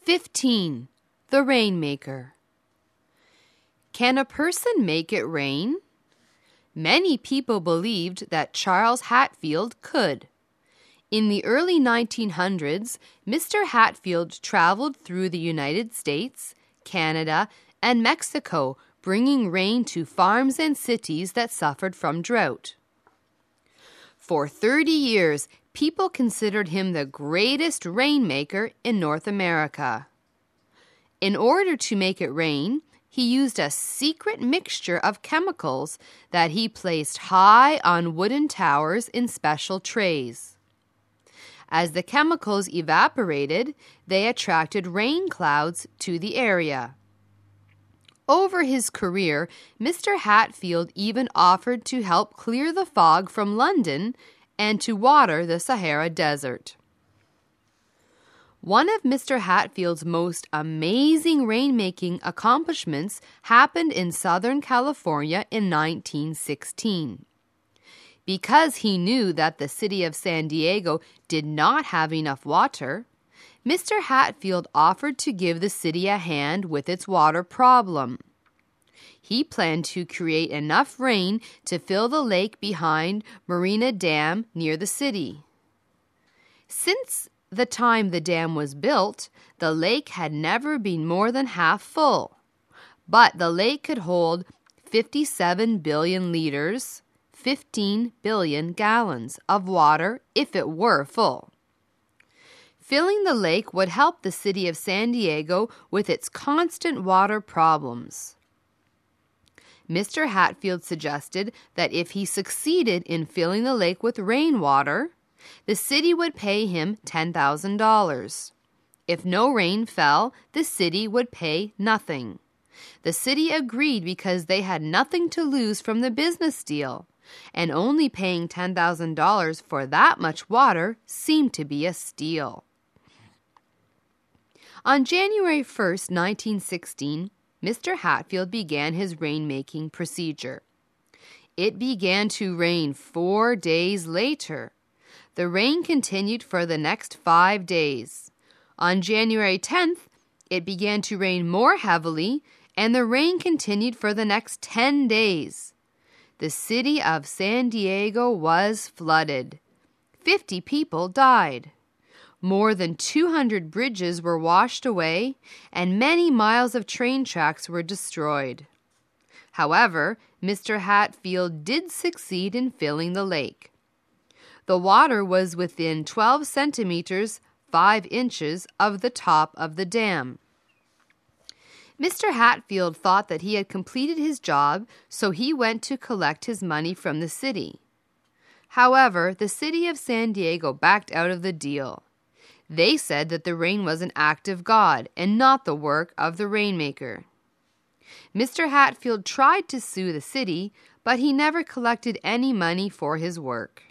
15. The Rainmaker. Can a person make it rain? Many people believed that Charles Hatfield could. In the early 1900s, Mr. Hatfield traveled through the United States, Canada, and Mexico, bringing rain to farms and cities that suffered from drought. For 30 years, people considered him the greatest rainmaker in North America. In order to make it rain, he used a secret mixture of chemicals that he placed high on wooden towers in special trays. As the chemicals evaporated, they attracted rain clouds to the area. Over his career, Mr. Hatfield even offered to help clear the fog from London and to water the Sahara Desert. One of Mr. Hatfield's most amazing rainmaking accomplishments happened in Southern California in 1916. Because he knew that the city of San Diego did not have enough water, Mr. Hatfield offered to give the city a hand with its water problem. He planned to create enough rain to fill the lake behind Marina Dam near the city. Since the time the dam was built, the lake had never been more than half full. But the lake could hold 57 billion liters, 15 billion gallons of water if it were full. Filling the lake would help the city of San Diego with its constant water problems. Mr. Hatfield suggested that if he succeeded in filling the lake with rainwater, the city would pay him $10,000. If no rain fell, the city would pay nothing. The city agreed because they had nothing to lose from the business deal, and only paying $10,000 for that much water seemed to be a steal. On January 1st, 1916, Mr. Hatfield began his rainmaking procedure. It began to rain 4 days later. The rain continued for the next 5 days. On January 10th, it began to rain more heavily, and the rain continued for the next 10 days. The city of San Diego was flooded. 50 people died. More than 200 bridges were washed away, and many miles of train tracks were destroyed. However, Mr. Hatfield did succeed in filling the lake. The water was within 12 centimeters, 5 inches of the top of the dam. Mr. Hatfield thought that he had completed his job, so he went to collect his money from the city. However, the city of San Diego backed out of the deal. They said that the rain was an act of God and not the work of the rainmaker. Mr. Hatfield tried to sue the city, but he never collected any money for his work.